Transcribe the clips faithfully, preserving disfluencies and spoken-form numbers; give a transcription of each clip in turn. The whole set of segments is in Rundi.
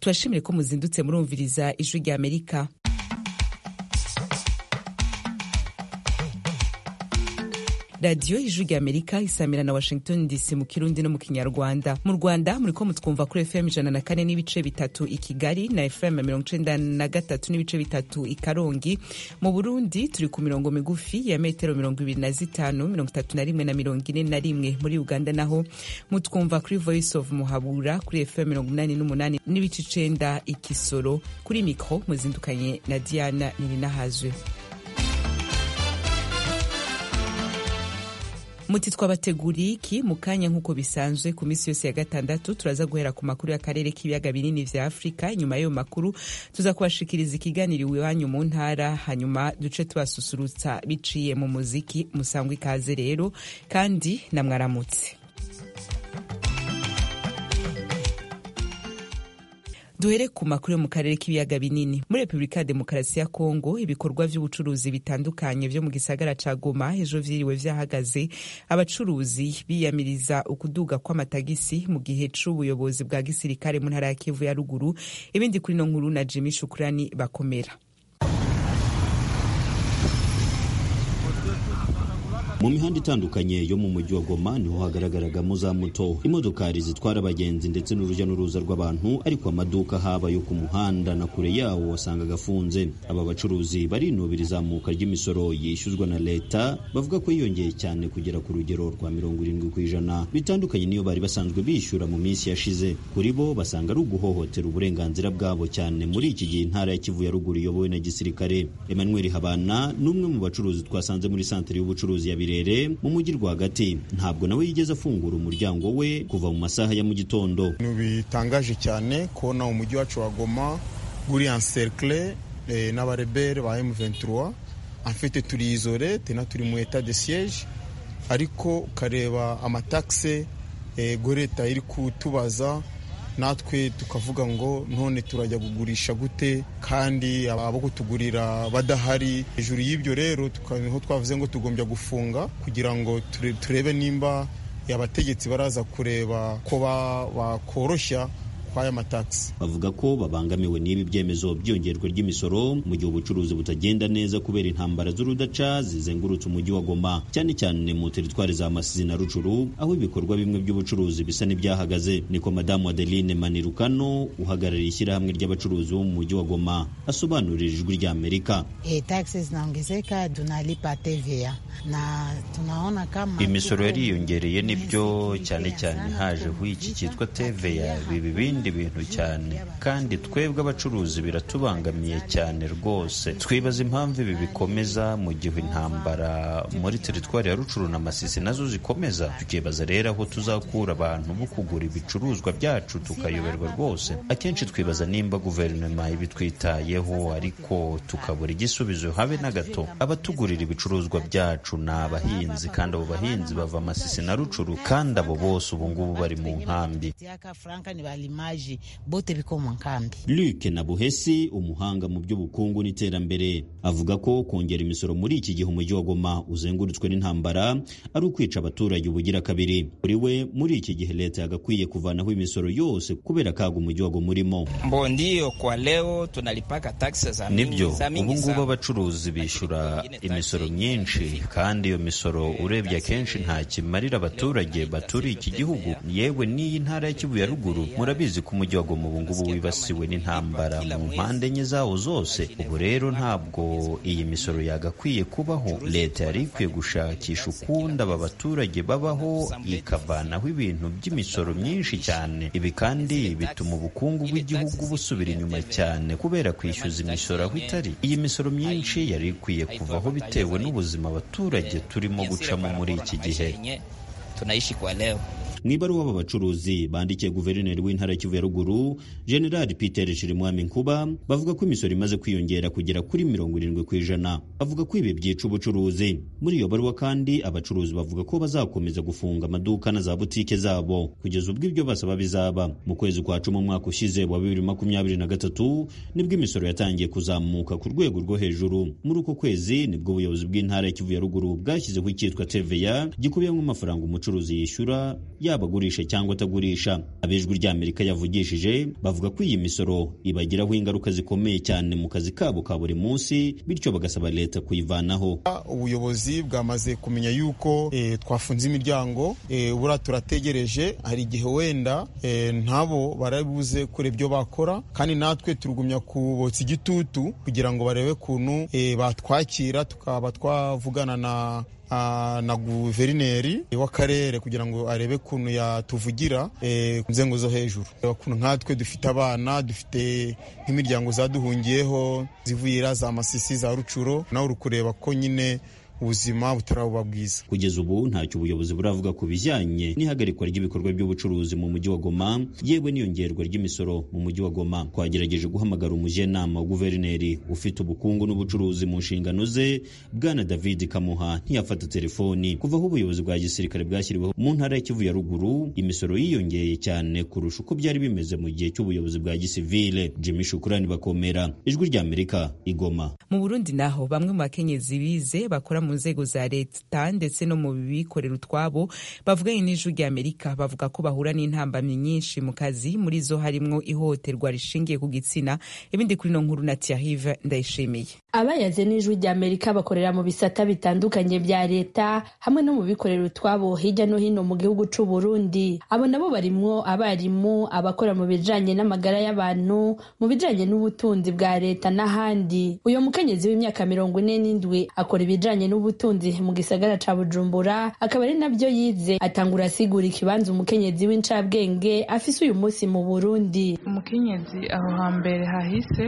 turashimire ko muzindutse murumviriza ijwi rya Amerika. Radio Ijwi rya Amerika isamira na Washington D C mu Kirundi no mu Kinyarwanda. Mu Rwanda muriko mutwumva kuri F M ijana na kane n'ibice bitatu i Kigali na F M mirongo icenda na gatatu n'ibice bitatu i Karongi. Mu Burundi turi ku mirongo migufi ya metero mirongo ibiri na zitanu, mirongo itatu na rimwe na mirongo ine na rimwe. Muri Uganda naho mutwumva kuri Voice of Muhabura kuri F M mirongo umunani n'umunani n'ibice icenda i Kisoro. Kuri mikro muzindukanye na Diana Nininahazwe. Muti twabateguriye iki mu kanya nk'uko bisanzwe ku misi yose ya gatandatu turaza guhera ku makuru y'akarere k'ibiyaga binini vya Afrika. Nyuma y'ayo makuru tuza kubashikiriza ikiganiro iwanyu mu ntara, hanyuma duce tubasusurutsa biciye mu muziki. Musangwe ikaze rero kandi namwaramutse. Duhere ku makuru yo mu karere k'ibiyaga binini. Muri Republika ya Demokarasi ya Kongo ibikorwa vy'ubucuruzi bitandukanye vyo mu gisagara ca Goma ejo vyiriwe vyahagaze. Abacuruzi biyamiriza ukuduga kw'amatagisi mu gihe c'ubuyobozi bwa gisirikare mu ntara ya Kivu ya ruguru. Ibindi kuri no nkuru na Jimmy Shukrani bakomera. Mu mihanda itandukanye yo mu mujyi wa Goma niho hagaragaragamo za moto, imodokari zitwara abagenzi ndetse n'urujya n'uruza rw'abantu, ariko amaduka haba yo ku muhanda na kure yawo wasanga gafunze. Aba bacuruzi barinubira izamuka ry'imisoro yishyuzwa na leta, bavuga ko yiyongeye cyane kugera ku rugero rwa mirongo irindwi ku ijana, bitandukanye niyo bari basanzwe bishyura mu minsi yashize. Kuri bo basanga ari uguhohotera uburenganzira bwabo cyane muri iki gihe intara ya Kivu ya ruguru iyobowe na gisirikare. Emmanuel Habana n'umwe mu bacuruzi twasanze muri santere y'ubucuruzi ya mu mujyi rwagati, ntabwo nawe yigeze afungura umuryango we kuva mu masaha ya mu gitondo. Bitangaje cyane kubona umujyi wacu wa Goma guri encercle eh, n'abarebere ba M vingt-trois. En fait turi isolé, tena turi mu état de siège, ariko kareba amataxe eh, goreta iri kutubaza, natwe tukavuga ngo none turajya kugurisha gute kandi abo kutugurira badahari. Hejuru y'ibyo rero tukaniho twavuze ngo tugombya gufunga kugira ngo turebe nimba abategetsi baraza kureba ko bakoroshya kwaya mataxi. Bavuga ko babangamiwe n'ibi byemezo byongerwa ry'imisoro mu gihe ubucuruzi butagenda neza kubera intambara z'urudaca zizengurutse umujyi wa Goma, cyane cyane mu teritwari za Masisi na Rucuru, aho ibikorwa bimwe by'ubucuruzi bisa n'ibyahagaze. Niko Madamu Adeline Manirukano uhagarariye ishyirahamwe ry'abacuruzi bo mu mujyi wa Goma asobanurira ijwi rya Amerika. E, taxes zinaongezeka, tunalipa T V A na tunaona kama imisoro yariyongereye, nibyo cyane cyane haje iki cyitwa T V A, bibi bindi bintu cyane, kandi twebwe abacuruzi biratubangamiye cyane rwose. Twibaza impamvu ibi bikomeza mu gihe intambara muri teritwari ya Rucuru na Masisi nazo zikomeza. Tukibaza rero aho tuzakura abantu bo kugura ibicuruzwa byacu, tukayoberwa rwose. Akenshi twibaza nimba guverinoma ibitwitayeho, ariko tukabura igisubizo habe na gato. Abatugurira ibicuruzwa byacu ni abahinzi, kandi abo bahinzi bava Masisi na Rucuru, kandi abo bose ubu ngubu bari mu nkambi. Luke Nabuhesi, umuhanga mu by'ubukungu n'iterambere, avuga ko kongera imisoro muri iki gihe umujyi wa Goma uzengurutswe n'intambara ari ukwica abaturage ubugira kabiri. Kuri we muri iki gihe leta yagakwiye kuvanaho imisoro yose kubera kaga umujyi wa Goma urimo. Ndio kwa leo tunalipaka taxes za mingi. Nibyo ubu ngubu abacuruzi bishyura imisoro myinshi, kandi iyo misoro urebye akenshi nta kimarira abaturage baturiye iki gihugu. Yewe n'iyi ntara ya Kivu ya ruguru murabizi ko umujyi wa Goma ubu ngubu wibasiwe n'intambara mu mpande enye zawo zose. Ubu rero ntabwo iyi misoro yagakwiye kubaho. Leta yari ikwiye gushakisha ukundi aba baturage babaho, ikavanaho ibintu by'imisoro myinshi cyane. Ibi kandi bituma ubukungu bw'igihugu busubira inyuma cyane kubera kwishyuza imisoro aho itari. Iyi misoro myinshi yari ikwiye kuvaho bitewe n'ubuzima abaturage turimo gucamo muri iki gihe tunaishi kwa leo. Mwibaruwa aba bacuruzi bandikiye guverineri w'intara ya Kivu ya ruguru General Peter Chirimwami Nkuba, bavuga ko imisoro imaze kwiyongera kugera kuri mirongo irindwi ku ijana. Bavuga ko ibi byica ubucuruzi. Muri iyo baruwa kandi abacuruzi bavuga ko bazakomeza gufunga amaduka na za butike zabo kugeza ubwo ibyo basaba bizaba. Mu kwezi kwa cumi umwaka ushize wa bibiri makumyabiri na gatatu nibwo imisoro yatangiye kuzamuka ku rwego rwo hejuru. Muri uko kwezi nibwo ubuyobozi bw'intara ya Kivu ya ruguru bwashyizeho icyitwa T V A gikubiyemo amafaranga umucuruzi yishyura ya yaba agurisha cyangwa atagurisha. Abijwi rya Amerika yavugishije bavuga ko iyi misoro ibagiraho ingaruka zikomeye cyane mu kazi kabo ka buri munsi, bityo bagasaba leta kuyivanaho. Ubuyobozi bwamaze kumenya yuko e, twafunze imiryango, e, ubura turategereje, hari igihe wenda e, ntabo barabuze kure ibyo bakora, kandi natwe turugumya kubotsa igitutu kugira ngo barebe kuntu e, batwakira tukaba twavugana na Uh, na guverineri w'akarere kugira ngo arebe kuntu yatuvugira eh, ku nzego zo hejuru. Kuntu nkatwe dufite abana, dufite nk'imiryango zaduhungiyeho zivuyira za Masisi, za Rucuro, nawe urukureba ko nyine ubuzima butaraba bwiza. Kugeza ubu ntacyo ubuyobozi buravuga ku bijyanye n'ihagarikwa ry'ibikorwa by'ubucuruzi mu mujyi wa Goma, yewe n'iyongerwa ry'imisoro mu mujyi wa Goma. Twagerageje guhamagara umujyanama wa guverineri ufite ubukungu n'ubucuruzi mu nshingano ze, Bwana David Kamuha, ntiyafata telefoni. Kuva aho ubuyobozi bwa gisirikare bwashyiriweho mu ntara ya Kivu ya ruguru, imisoro yiyongeye cyane kurusha uko byari bimeze mu gihe cy'ubuyobozi bwa gisivile. Jimmy Shukrani Bakomera, Ijwi rya Amerika, Igoma. Mu Burundi naho bamwe mu bakenyezi bize bakora mu nzego za leta ndetse no mu bikorera utwabo bavuganye n'Ijwi rya Amerika bavuga ko bahura n'intambamyi nyinshi mu kazi, muri zo harimwo ihohoterwa rishingiye ku gitsina. Ibindi kuri no nkuru na Thierry Ndayishimiye. Abayaze n'Ijwi rya Amerika bakorera mu bisata bitandukanye bya leta hamwe no mu bikorera utwabo hirya no hino mu gihugu c'u Burundi. Abo nabo barimwo abarimu, abakora mu bijanye n'amagara y'abantu, mu bijanye n'ubutunzi bwa leta n'ahandi. Uyo mukenyezi w'imyaka mirongo ine n'indwi akora ibijanye n'ubutunzi mu gisagara ca Bujumbura, akaba ari nabyo yize. Atangura asigura ikibanza umukenyezi w'incabwenge afise uyu munsi mu Burundi. Umukenyezi aho hambere hahise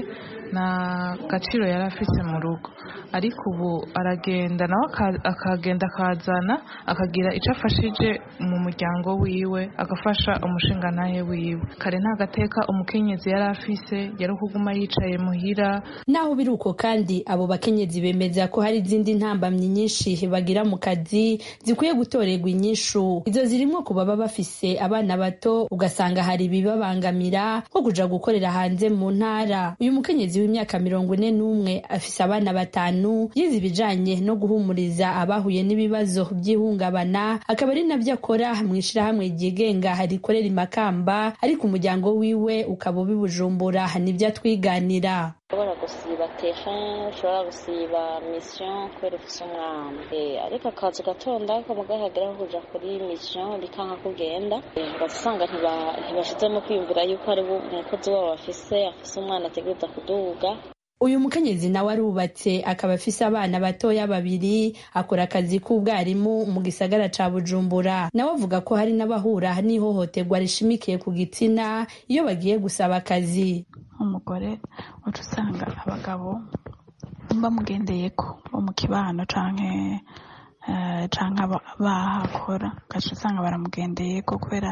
na gaciro yari afise mu rugo, ariko ubu aragenda nawe akagenda akazana akagira icyo afashije mu muryango wiwe, agafasha umushinga ntahe wiwe. Kare nta gateka umukenyezi yari afise, yari kuguma yicaye muhira. Naho biruko kandi abo bakenyezi bemeza ko hari izindi ntambamyi nyinshi bagira mu kazi zikwiye gutorerwa inyishu. Izo zirimo kuba baba bafise abana bato, ugasanga hari ibibabangamira nko kuja gukorera hanze mu ntara. Uyu mukenyezi w'imyaka mirongo ine n'umwe afise abana batanu, yize ibijanye no guhumuriza abahuye n'ibibazo by'ihungabana, akaba ari nabyo akora mu ishirahamwe ryigenga rikorera i Makamba, ariko umuryango wiwe ukaba ubi Bujumbura. Nibyo atwiganira. ushobora gusiba terrain, ushobora gusiba mission kubera ufise umwana, ariko akazi gatonda ko mugahagera kuja kuri mission bikanka kugenda, ugasanga ntibashizemo kwiyumvira yuko ari umukozi wabo bafise afise umwana ategereza kuduga. Uyu mukenyezi nawe arubatse, akaba afise abana batoya babiri, akora akazi k'ubwarimu mu gisagara ca Bujumbura. Nawe avuga ko hari n'abahura n'ihohoterwa rishimikiye ku gitsina iyo bagiye gusaba akazi. Umugore uca usanga abagabo bamugendeyeko bo mu kibano canke uh, canke bahakora, ugaca usanga baramugendeyeko kubera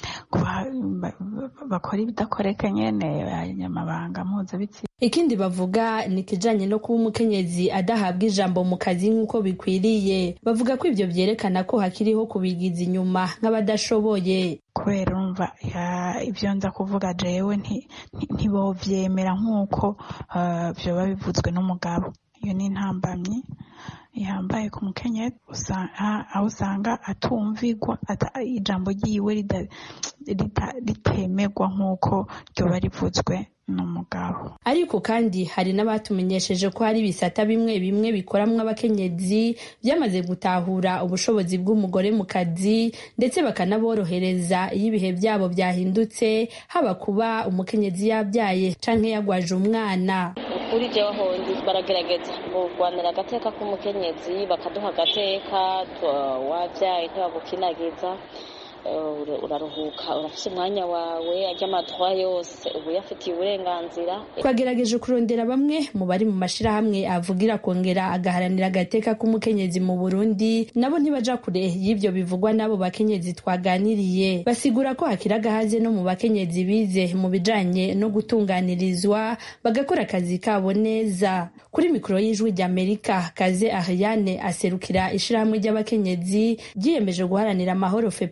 bakora ibidakoreka nyene abanyamabanga mpuzabitsina. Ikindi bavuga ni kijanye no kuba umukenyezi adahabwa ijambo mu kazi nk'uko bikwiriye. Bavuga ko ivyo vyerekana ko hakiriho kubigiza inyuma nk'abadashoboye. Kubera umva ivyo nza kuvuga jewe ntibovyemera nk'uko vyoba bivuzwe n'umugabo. Iyo ni intambamyi ihambaye ku mukenyezi, aho usanga atumvigwa, ijambo ryiwe ritemegwa nk'uko ryoba rivuzwe n'umugabo. Ariko kandi hari n'abatumenyesheje ko hari ibisata bimwe bimwe bikoramwo abakenyezi byamaze gutahura ubushobozi bw'umugore mu kazi, ndetse bakanaborohereza iyo ibihe byabo byahindutse, haba kuba umukenyezi yabyaye canke yagwaje umwana. Kuri jewe hondi baragerageza kurwanira agateka k'umukenyezi, bakaduha agateka, wabyaye ntibagukinagiza, uraruhuka, urafise umwanya wawe, ajya amadroit yose ubu yafitiye uburenganzira. Twagerageje kurondera bamwe mu bari mu mashirahamwe avugira kongera agaharanira agateka k'umukenyezi mu Burundi, nabo ntibaja kure y'ivyo bivugwa n'abo bakenyezi twaganiriye. Basigura ko hakira gahaze no mu bakenyezi bize mu bijanye no gutunganirizwa, bagakora akazi kabo neza. Kuri mikoro y'Ijwi rya Amerika, Kaze Ariane aserukira ishirahamwe ry'abakenyezi ryiyemeje guharanira amahoro FEPADE,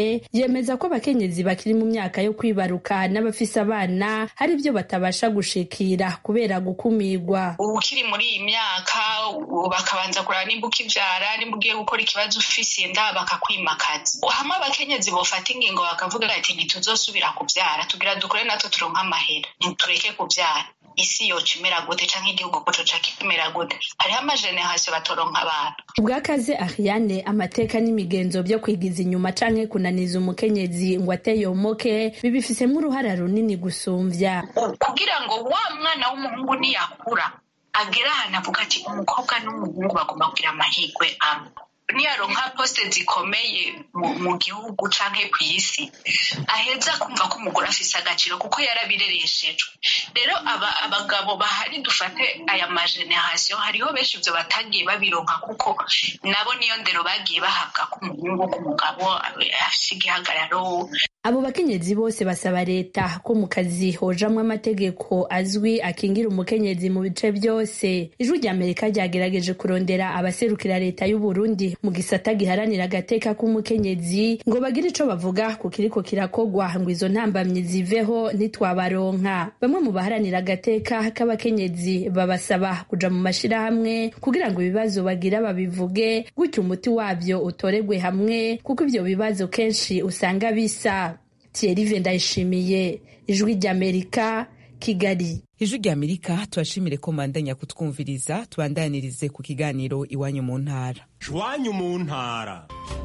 Ivete yemeza ko abakenyezi bakiri mu myaka yo kwibaruka n'abafise abana hari ibyo batabasha gushikira kubera gukumirwa. Ukiri muri iyi myaka bakabanza kuraba nimba ukivyara, nimba ugiye gukora ikibazo ufise inda bakakwimakaza. Hamwe abakenyezi bofata ingingo bakavuga ati ntituzosubira kuvyara, tugira dukore natwe turonka amahera, ntitureke kuvyara. Isi yoca imera gute canke igihugu ko coca kimera gute? Hariho amajenerasiyo batoronka abantu. Ubwakaze Ariane, amateka n'imigenzo byo kwigiza inyuma canke kunaniza umukenyezi ngo ateyomoke bibifisemwo uruhara runini gusumvya. Kugira ngo wa mwana w'umuhungu niyakura agera ahantu avuga ati umukobwa n'umuhungu bagomba kugira amahirwe amwe, niyaronka poste zikomeye mu gihugu canke kw'isi aheza kumva ko umugore afise agaciro kuko yarabirereshejwe. Rero abagabo bahari dufate aya majenerasiyo hariho benshi ivyo batagiye babironka kuko nabo niyo ndero bagiye bahabwa ko umuhungu k'umugabo afise igihagararo. Abo bakenyezi bose basaba leta ko mu kazi hojamwo amategeko azwi akingira umukenyezi mu bice byose. Ijwi rya Amerika ryagerageje kurondera abaserukira leta y'u Burundi mu gisata giharanira agateka k'umukenyezi ngo bagire ico bavuga ku kiriko kirakogwa ngo izo ntambamyi ziveho ntitwabaronka. Bamwe mu baharanira agateka k'abakenyezi babasaba kuja mu mashirahamwe kugira ngo ibibazo bagira babivuge, gutyo umuti wabyo utoregwe hamwe kuko ivyo bibazo kenshi usanga bisa. Thierry Ndayishimiye, Ijwi ry'Amerika, Kigali. Ijwi ry'Amerika turashimire ko mandanya kutwumviriza, tubandanirize ku kiganiro Iwanyu mu ntara. Iwanyu mu ntara.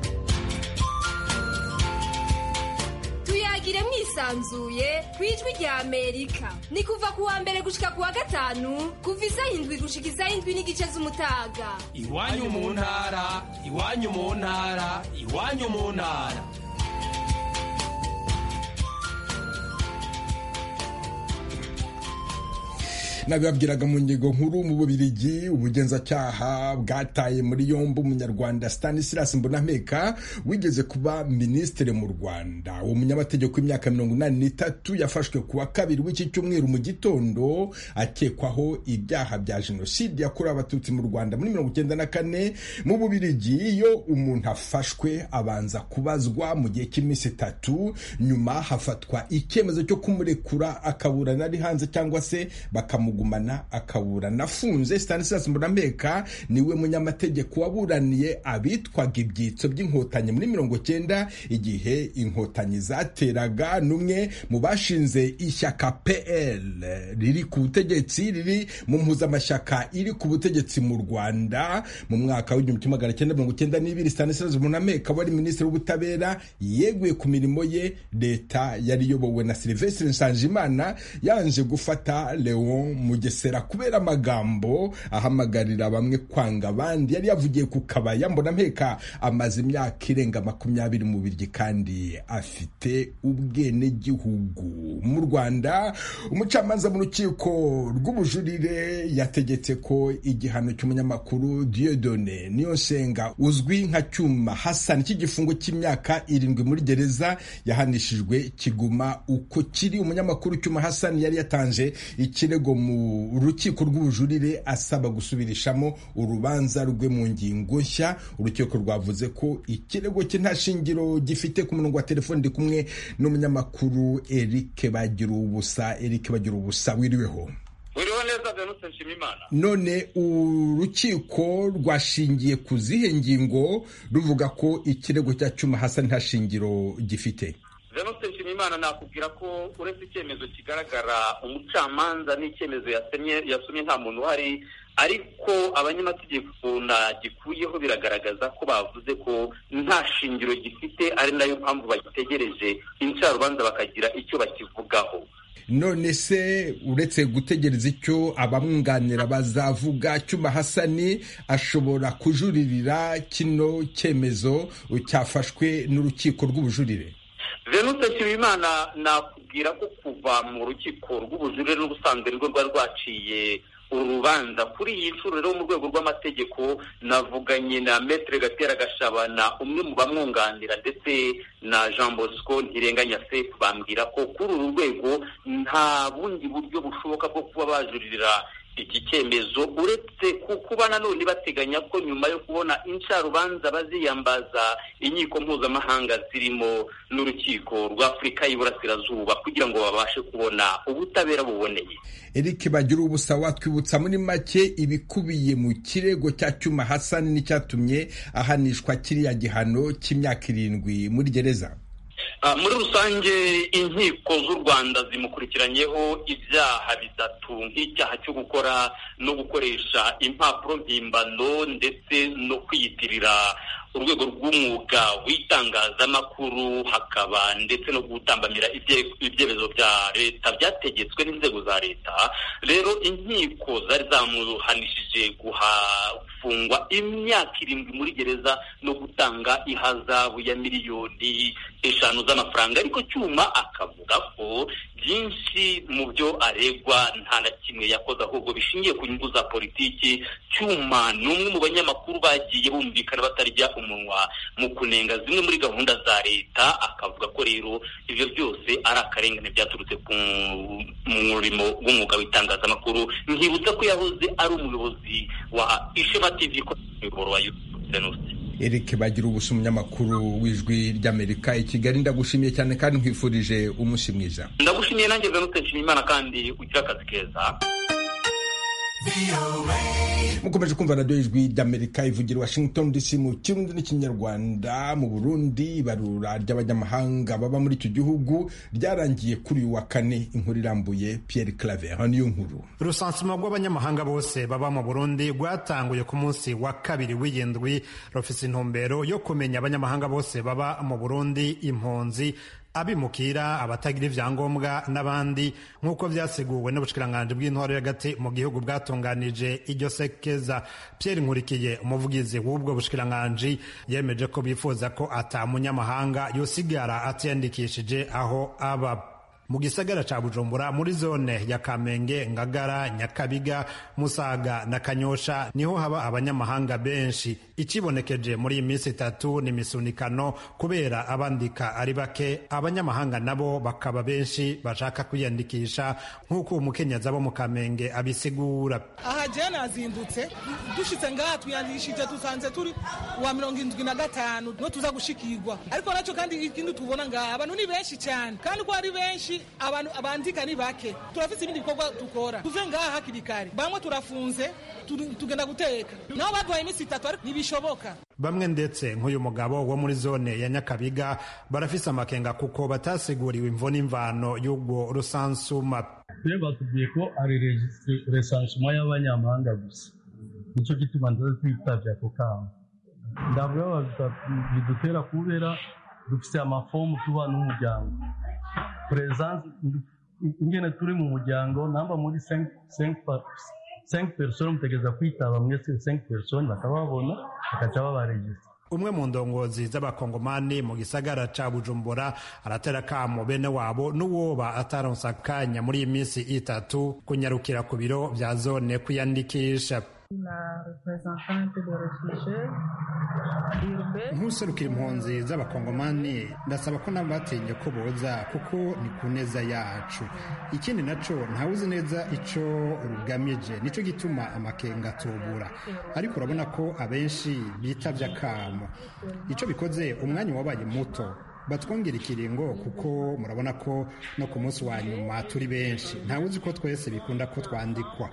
Tuyagire mwisanzuye kwijwi rya Amerika. Ni kuva kuwa mbere gushika kuwa gatanu, kuva isaha indwi gushika isaha indwi n'igice z'umutaga. Iwanyu mu ntara, Iwanyu mu ntara, Iwanyu mu ntara. nabibabwiraga mu ngingo nkuru mu Bubiligi ubugenzacyaha bwataye muri yombi umunyarwanda Stanislas Mbonampeka wigeze kuba minisitiri mu Rwanda. Uwo munyamategeko w'imyaka mirongo inani n'itatu yafashwe kuwa kabiri w'iki cyumweru mu gitondo akekwaho ibyaha bya jenoside yakorewe abatutsi mu Rwanda muri mirongo icyenda na kane. Mu Bubiligi iyo umuntu afashwe abanza kubazwa mu gihe cy'iminsi itatu, nyuma hafatwa icyemezo cyo kumurekura akaburana ari hanze cyangwa se bakamugumana akaburana afunze. Stanislas Mbonampeka niwe munyamategeko waburaniye abitwaga ibyitso by'inkotanyi muri mirongo cyenda igihe inkotanyi zateraga. Numwe mu bashinze ishyaka P L riri ku butegetsi, riri mu mpuzamashyaka iri ku butegetsi mu Rwanda. Mu mwaka w'igihumbi kimwe magana cyenda mirongo cyenda n'ibiri Stanislas Mbonampeka wari minisitiri w'ubutabera yeguye ku mirimo ye. Leta yari iyobowe na Sylvestre Nsanzimana yanje gufata Leon Mugesera kubera amagambo ahamagarira bamwe kwanga abandi yari yavugiye ku Kabaya. Mbonampeka amaze imyaka irenga makumyabiri mu Bubiligi kandi afite ubwene gihugu. Mu Rwanda umucamanza mu rukiko rw'ubujurire yategetse ko igihano cy'umunyamakuru Dieudonné Niyonsenga uzwi nka Cyuma Hassan cy'igifungo cy'imyaka irindwi muri gereza yahanishijwe kiguma uko kiri. Umunyamakuru Cyuma Hassan yari yatanje ikirego mu rukiko rw'ubujurire asaba gusubirishamo urubanza rwe mu ngingo nshya. Urukiko rwavuze ko ikirego cye nta shingiro gifite. Ku murongo wa telefone ndi kumwe n'umunyamakuru Eric Bagirubusa. Eric Bagirubusa, wiriweho? Wiriho neza Venuste Nshimiyimana. None urukiko rwashingiye ku zihe ngingo ruvuga ko ikirego cya Cyuma Hassan nta shingiro gifite? Venuste Nshimiyimana, nakubwira ko uretse icyemezo kigaragara umucamanza n'icyemezo yasemye yasomye nta muntu uhari, ariko abanyamategeko nagikuyeho biragaragaza ko bavuze ko nta shingiro gifite, ari nayo mpamvu bagitegereje incarubanza bakagira icyo bakivugaho. None se uretse gutegereza icyo abamwunganira bazavuga, Cyuma Hassan ashobora kujuririra kino cyemezo cyafashwe n'urukiko rw'ubujurire? Venuste Nshimiyimana, nakubwira ko kuva mu rukiko rw'ubujurire n'ubusanzwe rwo rwari rwaciye urubanza kuri iyi nshuro rero mu rwego rw'amategeko navuganye na Maître Gatera Gashabana, umwe mu bamwunganira, ndetse na Jean Bosco Ntirenganya Sefu, bambwira ko kuri uru rwego nta bundi buryo bushoboka bwo kuba bajuririra iki cyemezo uretse kuba nanone bateganya ko nyuma yo kubona incarubanza baziyambaza inkiko mpuzamahanga zirimo n'urukiko rwa Afurika y'Iburasirazuba kugira ngo babashe kubona ubutabera buboneye. Eric Bagira ubusa watwibutsa muri make ibikubiye mu kirego cya Cyuma Hassan n'icyatumye ahanishwa kiriya gihano cy'imyaka irindwi muri gereza. Uh, muri rusange inkiko z'u Rwanda zimukurikiranyeho ibyaha bitatu nk'icyaha cyo gukora no gukoresha impapuro mpimbano ndetse no kwiyitirira urwego rw'umwuga w'itangazamakuru, hakaba ndetse no gutambamira ibyemezo bya leta byategetswe n'inzego za leta. Rero inkiko zari zamuhanishije guhafungwa imyaka irindwi muri gereza no gutanga ihazabu ya miliyoni eshanu z'amafaranga, ariko Cyuma akavuga ko byinshi mu byo aregwa nta na kimwe yakoze ahubwo bishingiye ku nyungu za politiki. Cyuma ni umwe mu banyamakuru bagiye bumvikana batarya umunwa mu kunenga zimwe muri gahunda za leta, akavuga ko rero ibyo byose ari akarengane byaturutse ku murimo w'umwuga w'itangazamakuru. Nkibutsa ko yahoze ari umuyobozi wa Ishema T V ko umuyoboro wa YouTube. Eric Bagira ubusa umunyamakuru w'Ijwi ry'Amerika i Kigali, ndagushimiye cyane kandi nkwifurije umunsi mwiza. Ndagushimiye nanjye Venuste Nshimiyimana kandi ugira akazi keza. Mukomeje kumva radio Ijwi ry'Amerika ivugira Washington D C mu Kirundi n'Ikinyarwanda. Mu Burundi ibarura ry'abanyamahanga baba muri icyo gihugu ryarangiye kuri uyu wa kane. Inkuru irambuye Pierre Claver niyo nkuru. Rusansuma rw'abanyamahanga bose baba mu Burundi rwatanguye ku munsi wa kabiri w'indwi, rufise intumbero yo kumenya abanyamahanga bose baba mu Burundi, impunzi, abimukira, abatagira ivyangombwa n'abandi, nk'uko vyaseguwe n'ubushikiranganje bw'intwaro y'agati mu gihugu bwatunganije iryo sekeza. Pierre Nkurikiye, umuvugizi w'ubwo bushikiranganje, yemeje ko bifuza ko ata munyamahanga yosigara atiyandikishije aho aba. Mu gisagara ca Bujumbura muri zone ya Kamenge, Ngagara, Nyakabiga, Musaga na Kanyosha niho haba abanyamahanga benshi. Ikibonekeje muri imisi itatu ni misunikano kubera abandika ari bake, abanyamahanga nabo bakaba benshi bashaka kwiyandikisha, nk'uko umukenyezi abo mu Kamenge abisigura. Aha je nazindutse dushitse ngaha twiyandikishije dusanze turi wa mirongo indwi na gatanu no tuza gushikirwa, ariko naco kandi ikindi tubona ngaha abantu ni benshi cyane, kandi ko ari benshi abantu abandika ni bake. Turafise ibindi bikorwa dukora, tuve ngaha hakiri kare, bamwe turafunze tugenda guteka, naho baduhaye imisi itatu ariko ntibishoboka. Bamwe ndetse nk'uyu mugabo wo muri zone ya Nyakabiga barafise amakenga kuko batasiguriwe imvo n'imvano y'ubwo rusansuma. Twe batubwiye ko ari resansuma y'abanyamahanga gusa, nico gituma ndaza twitavye ako kamo. Ndavuga bidutera kubera dufise amafomu tuba n'umuryango presence ingene turi mu muryango namba muri cinq personnes mutegeza kwitaba mwese cinq personnes bakababona bakaca babaregistra. Umwe mu ndongozi z'abakongomani mu gisagara ca Bujumbura aratera kamo bene wabo n'uwoba ataronsa akanya muri iyi minsi itatu kunyarukira ku biro vya zone kwiyandikisha. Nk'userukira impunzi z'abakongomani ndasaba ko nabo batinye ko boza kuko ni ku neza yacu. Ikindi naco ntawuzi neza ico rugamije, nico gituma amakenga atubura, ariko urabona ko abenshi bitavye akamo. Ico bikoze umwanya wabaye muto, batwongera ikiringo kuko murabona ko no ku munsi wa nyuma turi benshi, ntawuzi ko twese bikunda ko twandikwa.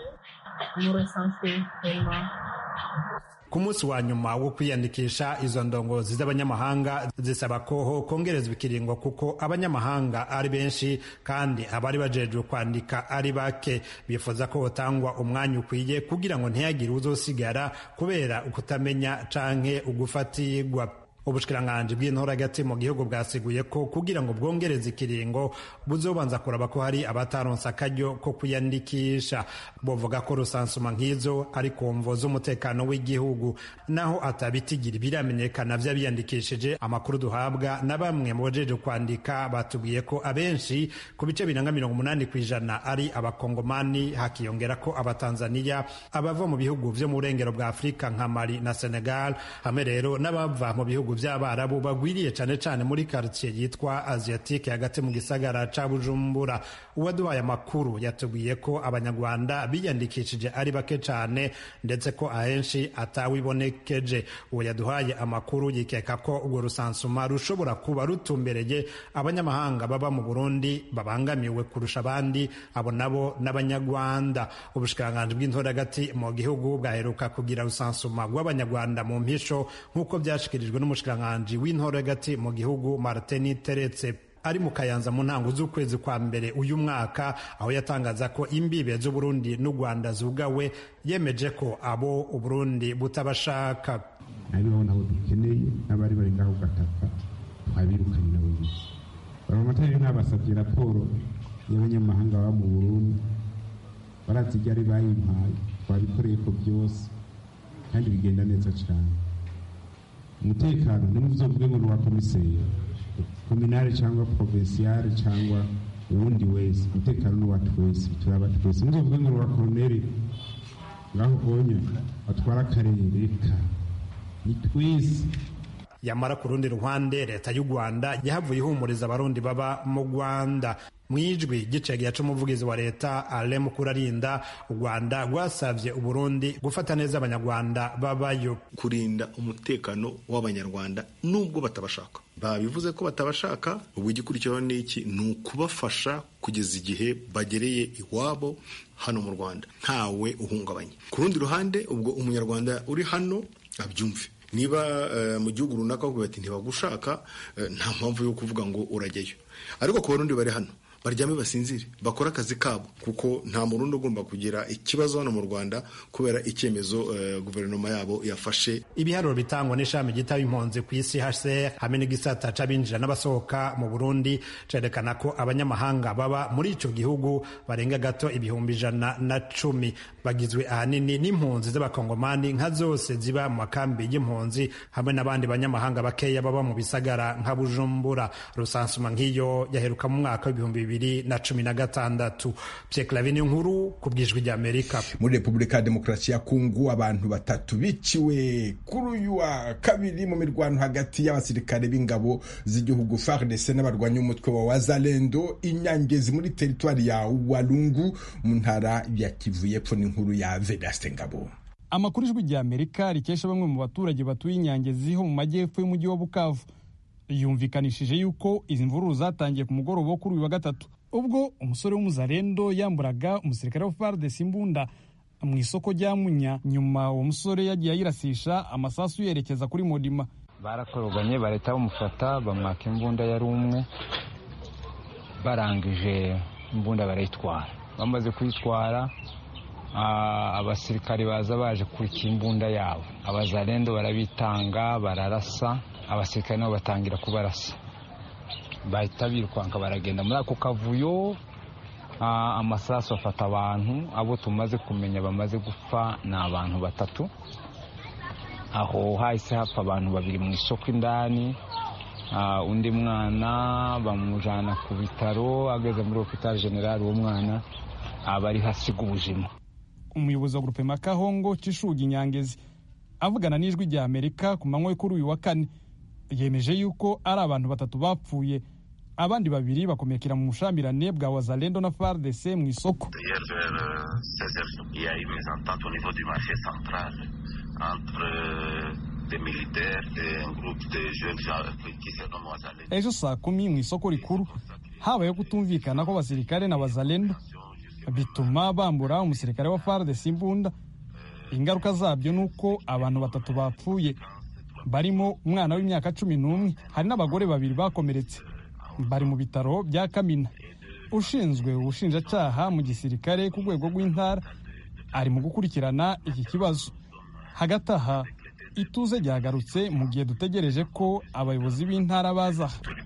Ku munsi wa nyuma wo kwiyandikisha, izo ndongozi z'abanyamahanga zisaba ko kongerezwa ikiringo kuko abanyamahanga ari benshi kandi abari bajejwe kwandika ari bake. Bifuza ko hotangwa umwanya ukwiye kugira ngo ntihagire uzosigara kubera ukutamenya canke ugufatirwa. Ubushikiranganje bw'intore hagati mu gihugu bwasiguye ko kugira ngo bwongereze ikiringo buzobanza kuraba ko hari abataronsa akaryo ko kwiyandikisha. Bovuga ko rusansuma nk'izo ari ku mvo z'umutekano w'igihugu, naho atabitigira biramenyekana vy'abiyandikishije. Amakuru duhabwa na bamwe mu bajeje kwandika batubwiye ko abenshi ku bice biranga mirongo umunani kw'ijana ari abakongomani, hakiyongera ko abatanzania, abava mu bihugu vyo mu burengero bwa Afrika nka Mali na Senegal, hamwe rero n'abava mu bihugu bihugu vy'abarabu bagwiriye cane cane muri quartier yitwa Asiatique hagati mu gisagara ca Bujumbura. Uwaduhaye amakuru yatubwiye ko abanyarwanda biyandikishije ari bake cane ndetse ko ahenshi atawibonekeje. Uwo yaduhaye amakuru yikeka ko urwo rusansuma rushobora kuba rutumbereye abanyamahanga baba mu Burundi babangamiwe kurusha abandi, abo nabo n'abanyarwanda. Ubushikiranganji bw'intora hagati mu gihugu bwaheruka kugira rusansuma rw'abanyarwanda mu mpisho nk'uko byashikirijwe n'umushikiranganji w'intora hagati mu gihugu Martin Teretse ari mu Kayanza mu ntango z'ukwezi kwa mbere uyu mwaka, aho yatangaza ko imbibe z'Uburundi n'u Rwanda zugawe, yemeje ko abo Uburundi butabashaka. Hariho nabo dukeneye n'abari bari ngaho gataka twabirukanye nabo bisi baramatari n'abasabye raporo y'abanyamahanga baba mu Burundi barazi ryari bayimpaye twabikoreye ko byose kandi bigenda neza cyane. Umutekano n'umuzovuge ngo wa komiseri kominari cyangwa provincial cyangwa uwundi wese, umutekano ni watu wese turaba twese. Muzovuge ngo wa koloneli ngaho onye atwara akarere ka ni twese. Yamara ku rundi ruhande leta y'u Rwanda yahavuye ihumuriza abarundi baba mu Rwanda. Mwijwi gicegera c'umuvugizi wa leta Alain Mukurarinda, u Rwanda rwasavye Uburundi gufata neza abanyarwanda babayo, kurinda umutekano w'abanyarwanda nubwo batabashaka. Babivuze ko batabashaka, ubu igikurikiraho ni iki? Ni ukubafasha kugeza igihe bagereye iwabo hano mu Rwanda ntawe uhungabanye. Ku rundi ruhande ubwo umunyarwanda uri hano abyumve, niba uh, mu gihugu runaka bavuga bati ntibagushaka, uh, nta mpamvu yo kuvuga ngo urajyayo. Ariko ku Barundi bari hano baryame basinzire bakora akazi kabo, kuko nta murundi ugomba kugira ikibazo hano mu Rwanda kubera icyemezo uh, guverinoma yabo yafashe. Ibiharuro bitangwa n'ishami gitaba impunzi ku isi H C R hamwe n'igisata c'abinjira n'abasohoka mu Burundi cerekana ko abanyamahanga baba muri ico gihugu barenga gato ibihumbi ijana na cumi, bagizwe ahanini n'impunzi z'abakongomani nka zose ziba mu makambi y'impunzi hamwe n'abandi banyamahanga bakeya baba mu bisagara nka Bujumbura. Rusansuma nk'iyo yaheruka mu mwaka w'ibihumbi bibiri na cumi na gatandatu. Pierre Claver Nkuru ku bw'ijwi ry'Amerika. Muri Repubulika ya Demokarasi ya Kongo abantu batatu biciwe kuri uyu wa kabiri mu mirwano hagati y'abasirikare b'ingabo z'igihugu F A R D C n'abarwanyi umutwe wa Wazalendo inyangezi muri teritwari ya Walungu mu ntara ya Kivu y'Epfo. N'inkuru ya Vedaste Ngabo. Amakuru y'ijwi ry'Amerika rikesha bamwe mu baturage batuye inyangezi ho mu majyepfo y'umujyi wa Bukavu yumvikanishije yuko izi mvururu zatangiye ku mugoroba wo kuri uyu wa gatatu, ubwo umusore w'umuzarendo yamburaga umusirikare wa F A R D C imbunda mu isoko rya Munya. Nyuma uwo musore yagiye ayirasisha amasasu yerekeza kuri Modima. Barakoroganye bareta bamufata bamwaka imbunda yari umwe, barangije imbunda barayitwara. Bamaze kuyitwara abasirikare baza baje kurika imbunda yabo, abazarendo barabitanga bararasa, abasirikare nabo batangira kubarasa, bahita birukanka baragenda muri ako kavuyo. Amasasu afata abantu, abo tumaze kumenya bamaze gupfa ni abantu batatu. Aho hahise hapfa abantu babiri mu isoko indani, undi mwana bamujana ku bitaro, ageze muri hôpital general uwo mwana abari hasiga ubuzima. Umuyobozi wa Grupe Makahongo Cishugi Nyangezi avugana n'ijwi rya Amerika ku manywa kuri uyu wa kane yemeje yuko ari abantu batatu bapfuye, abandi babiri bakomekera mu mushamirane bwa Wazalendo na F A R D C mu isoko. Ejo saa kumi mu isoko rikuru habayeho kutumvikana ko abasirikare na Wazalendo, bituma bambura umusirikare wa F A R D C imbunda. Ingaruka zabyo nuko abantu batatu bapfuye, barimo umwana w'imyaka cumi n'umwe, hari n'abagore babiri bakomeretse, bari mu bitaro bya Kamina. Ushinzwe ubushinjacyaha mu gisirikare ku rwego rw'intara ari mu gukurikirana iki kibazo. Hagati aha ituze ryagarutse mu gihe dutegereje ko abayobozi b'intara baza.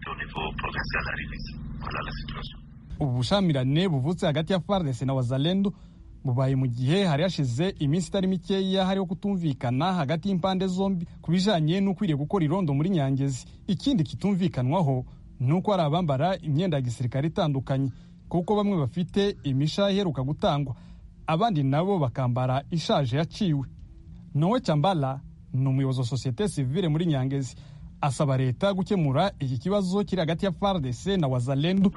Ubu bushamirane buvutse hagati ya F A R D C na Wazalendo bubaye mu gihe hari hashize iminsi itari mikeya hariho kutumvikana hagati y'impande zombi ku bijanye n'ukwiriye gukora irondo muri Nyangezi. Ikindi kitumvikanwaho nuko ari abambara imyenda ya gisirikare itandukanye, kuko bamwe bafite imisha iheruka gutangwa, abandi nabo bakambara ishaje yaciwe. Noe Chambala ni umuyobozi wa societe civile muri Nyangezi, asaba leta gukemura iki kibazo kiri hagati ya F A R D C na Wazalendo.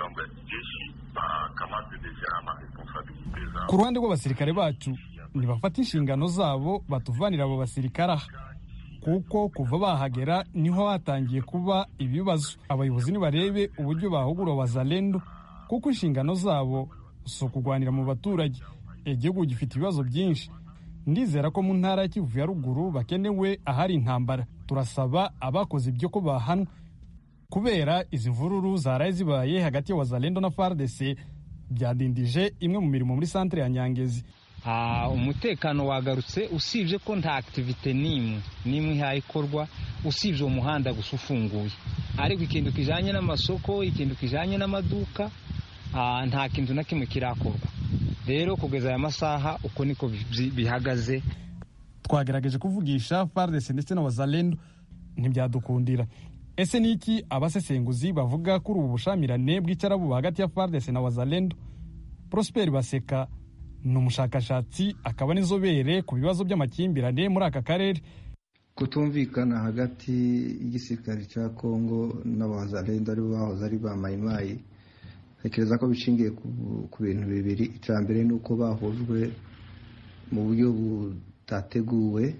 Ku ruhande rw'abasirikare bacu ntibafata inshingano zabo batuvanira abo basirikare aha, kuko kuva bahagera niho hatangiye kuba ibibazo. Abayobozi nibarebe uburyo bahugura Wazalendo, kuko inshingano zabo si ukugwanira mu baturage. Igihugu gifite ibibazo byinshi. Ndizera ko mu ntara ya Kivu ya ruguru bakenewe ahari intambara. Turasaba abakoze ibyo ko bahanwa, kubera izi mvururu zaraye zibaye hagati ya Wazalendo na F A R D C byadindije imwe mu mirimo muri centre ya Nyangezi. Ah, umutekano wagarutse, usibye ko nta activite nimwe nimwe hayikorwa, usibye umuhanda gusa ufunguye. Ariko ikintu kijanye n'amasoko, ikintu kijanye n'amaduka, ah, nta kintu na kimwe kirakorwa. Rero kugeza aya masaha uko niko bihagaze. Twagerageje kuvugisha F A R D C ndetse na Wazalendo ntibyadukundira. Ese niki abasesenguzi bavuga kuri ubu bushamirane bw'icarabu hagati ya F A R D C na Wazalendo? Prosper Baseka ni umushakashatsi akaba n'inzobere ku bibazo by'amakimbirane muri aka karere. Kutumvikana hagati y'igisirikare cya Kongo n'Abazalendo ari bahoze ari ba Mayimayi, tekereza ko bishingiye ku bintu bibiri. Icya mbere ni uko bahujwe mu buryo butateguwe.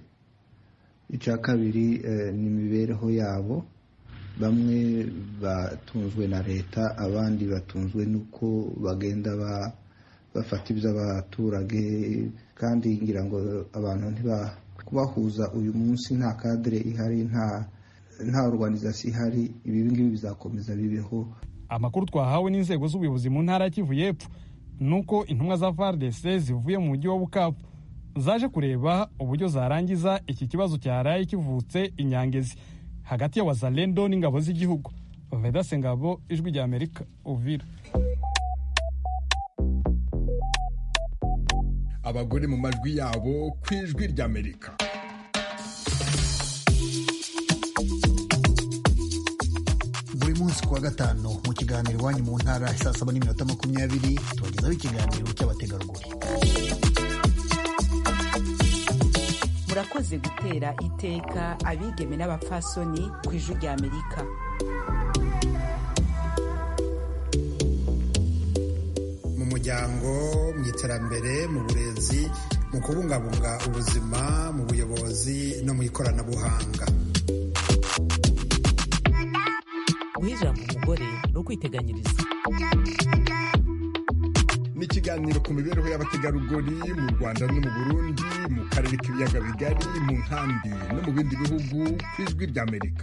Icya kabiri ni imibereho yabo. Bamwe batunzwe na leta, abandi batunzwe nuko bagenda ba bafata iby'abaturage, kandi ngira ngo abantu ntiba kubahuza uyu munsi nta kadre ihari, nta nta organisation ihari. Ibi ngibi bizakomeza bibeho. Amakuru twahawe n'inzego z'ubuyobozi mu ntara ya Kivu y'Epfo nuko intumwa za F A R D C zivuye mu mujyi wa Bukavu zaje kureba uburyo zarangiza iki kibazo cyaraye kivutse Inyangezi hagati ya Wazalendo n'ingabo z'igihugu. Vedaste Ngabo, Ijwi rya Amerika, Uvira. Abagore mu majwi yabo ku Ijwi rya Amerika. Buri munsi kuwa gatanu mu kiganiro iwanyu mu ntara saa saba n'iminota makumyabiri tubagezaho ikiganiro cy'abategarugori. Murakoze gutera iteka abigeme n'abapfasoni ku Ijwi rya Amerika. Mu muryango, mu iterambere, mu burezi, mu kubungabunga ubuzima, mu buyobozi no mu ikoranabuhanga. Guha ijambo umugore no kwiteganyiriza. Ni ikiganiro ku mibereho y'abategarugori mu Rwanda no mu Burundi, mu karere k'ibiyaga bigari, mu nkambi no mu bindi bihugu ku Ijwi rya Amerika.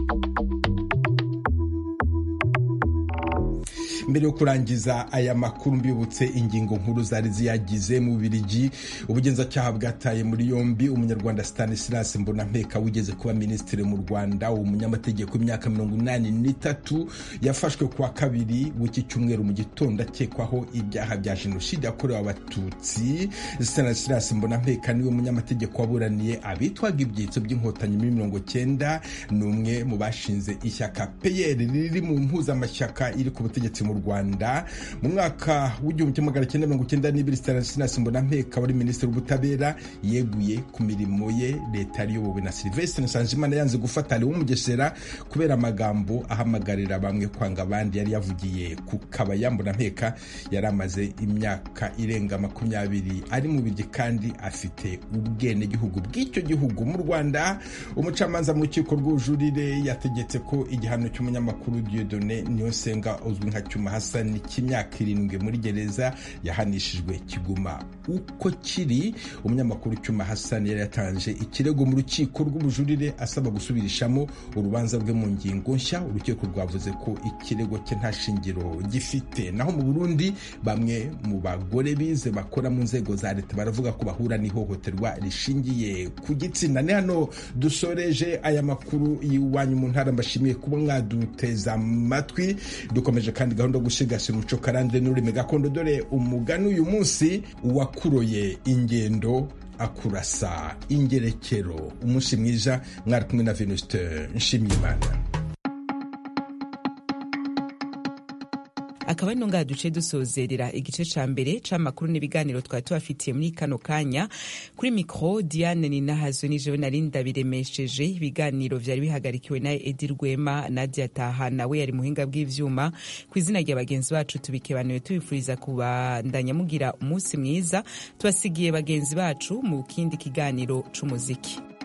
Mbere yo kurangiza aya makuru mbibutse ingingo nkuru zari ziyagize. Mu Bubiligi, ubugenzacyaha bwataye muri yombi umunyarwanda Stanislas Mbonampeka wigeze kuba minisitiri mu Rwanda. Umunyamategeko w'imyaka mirongo inani n'itatu yafashwe kuwa kabiri w'iki cyumweru mu gitondo akekwaho ibyaha bya jenoside yakorewe Abatutsi. Stanislas Mbonampeka niwe munyamategeko waburaniye abitwaga ibyitso by'inkotanyi muri mirongo cyenda. Ni umwe mu bashinze ishyaka P R riri mu mpuzamashyaka iri ku butegetsi mu Rwanda. Mu mwaka w'igihumbi kimwe magana cyenda mirongo cyenda n'ibiri, Stanislas Mbonampeka wari minisitiri w'ubutabera yeguye ku mirimo ye. Leta iyobowe na Sylvestre Nsanzimana yanze gufata Leon Mugesera kubera amagambo ahamagarira bamwe kwanga abandi yari yavugiye ku Kabaya. Mbonampeka yari amaze imyaka irenga makumyabiri ari mu Bubiligi kandi afite ubwene gihugu bw'icyo gihugu. Mu Rwanda, umucamanza mu rukiko rw'ubujurire yategetse ko igihano cy'umunyamakuru Dieudonné Niyonsenga uzwi nka Cyuma Hassan cy'imyaka irindwi muri gereza yahanishijwe kiguma uko kiri. Umunyamakuru Cyuma Hassan yari yatanje ikirego mu rukiko rw'ubujurire asaba gusubirishamo urubanza rwe mu ngingo nshya. Urukiko rwavuze ko ikirego cye nta shingiro gifite. Naho mu Burundi, bamwe mu bagore bize bakora mu nzego za leta baravuga ko bahura n'ihohoterwa rishingiye ku gitsina. Ni hano dusoreje aya makuru y'iwanyu mu ntara. Mbashimiye kuba mwaduteza amatwi. Dukomeje kandi gahunda yo gusigasira umuco karande n'ururimi gakondo. Dore umugani uyu munsi: uwakuroye ingendo akurasa ingerekero. Umunsi mwiza, mwari kumwe na Venuste Nshimiyimana. akaba ari no ngaha duce dusozerera igice ca mbere c'amakuru n'ibiganiro twari tubafitiye muri kano kanya. Kuri mikro Diane Ninahazwe ni jewe nari ndabiremesheje. Ibiganiro vyari bihagarikiwe na Edi Rwema, Nadia Taha nawe yari muhinga bw'ivyuma. Kw'izina rya bagenzi bacu tubikebanuye tubifuriza kubandanya mugira umunsi mwiza, tubasigiye bagenzi bacu mu kindi kiganiro c'umuziki.